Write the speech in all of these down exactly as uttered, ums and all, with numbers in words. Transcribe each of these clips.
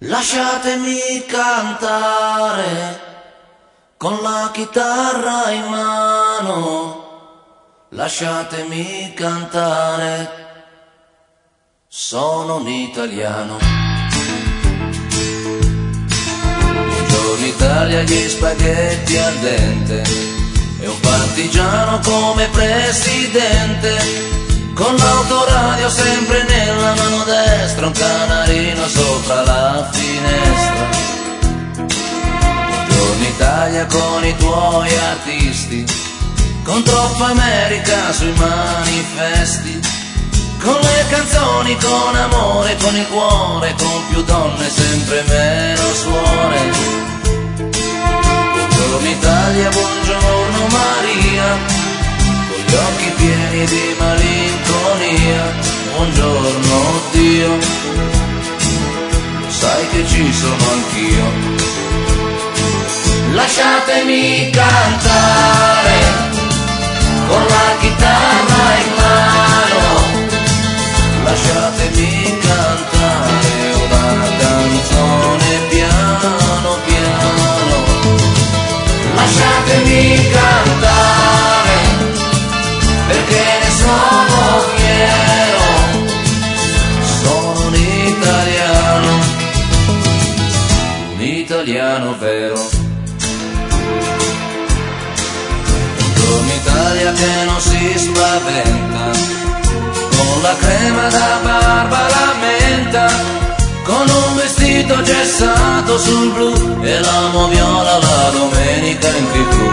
Lasciatemi cantare con la chitarra in mano, lasciatemi cantare, sono un italiano. Buongiorno Italia, gli spaghetti al dente e un partigiano come presidente, con l'autoradio sempre nella mano destra, un canarino sopra la finestra. Buongiorno Italia con i tuoi artisti, con troppa America sui manifesti, con le canzoni, con amore, con il cuore, con più donne, sempre meno suore. Buongiorno Italia, buongiorno Maria, con gli occhi pieni di malinconia, buongiorno Dio, lo sai che ci sono anch'io. Lasciatemi cantare con la chitarra in mano, lasciatemi cantare una canzone piano piano, lasciatemi cantare perché ne sono fiero, sono un italiano, un italiano vero. Buongiorno Italia che non si spaventa, con la crema da barba la menta, con un vestito gessato sul blu e l'amo viola la domenica in tivù.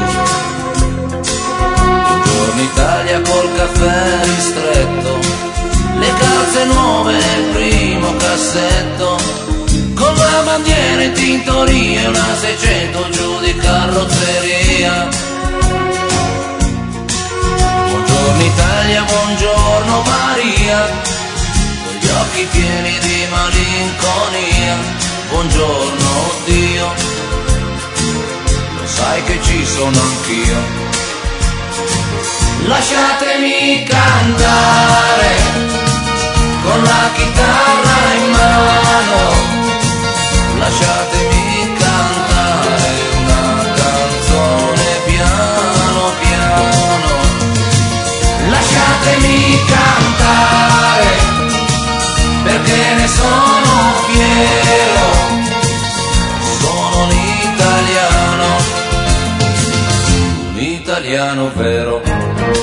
Buongiorno Italia col caffè ristretto, le calze nuove nel primo cassetto, con la bandiera in tintoria e una seicento giù di carrozzeria. Buongiorno Italia, buongiorno Maria, con gli occhi pieni di malinconia, buongiorno Dio, lo sai che ci sono anch'io. Lasciatemi cantare con la chitarra in mano, lasciatemi cantare una canzone piano piano, lasciatemi cantare perché ne sono fiero, sono un italiano, un italiano vero.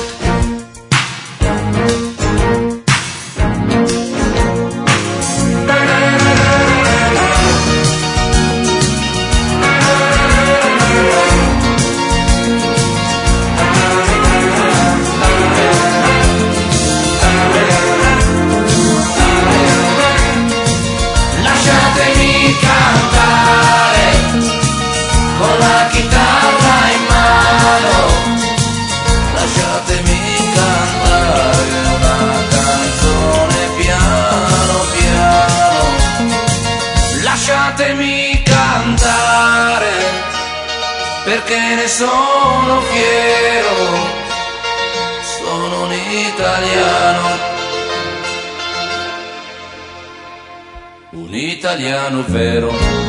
Lasciatemi cantare perché ne sono fiero, sono un italiano, un italiano vero.